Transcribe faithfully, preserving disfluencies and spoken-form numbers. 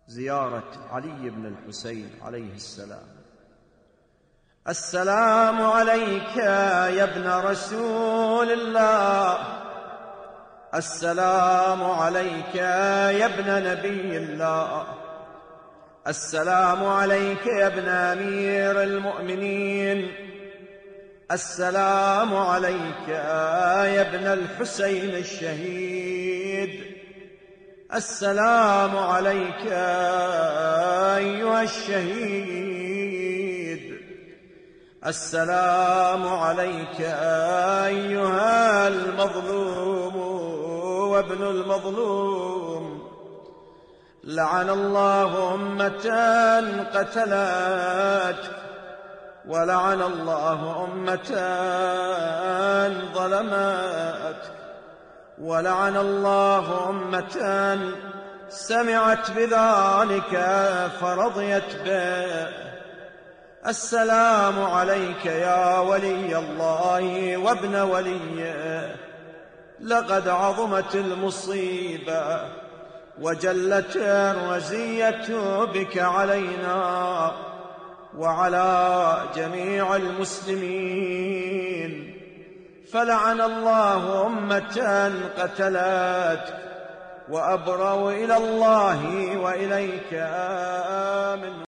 زيارة علي بن الحسين عليه السلام. السلام عليك يا ابن رسول الله، السلام عليك يا ابن نبي الله، السلام عليك يا ابن أمير المؤمنين، السلام عليك يا ابن الحسين الشهيد، السلام عليك أيها الشهيد، السلام عليك أيها المظلوم وابن المظلوم. لعن الله أمة قتلتك، ولعن الله أمة ظلمتك، ولعن الله أمة سمعت بذلك فرضيت به. السلام عليك يا ولي الله وابن وليه، لقد عظمت المصيبة وجلت الرزية بك علينا وعلى جميع المسلمين، فلعن الله أمة قتلتك، وأبرأوا إلى الله وإليك من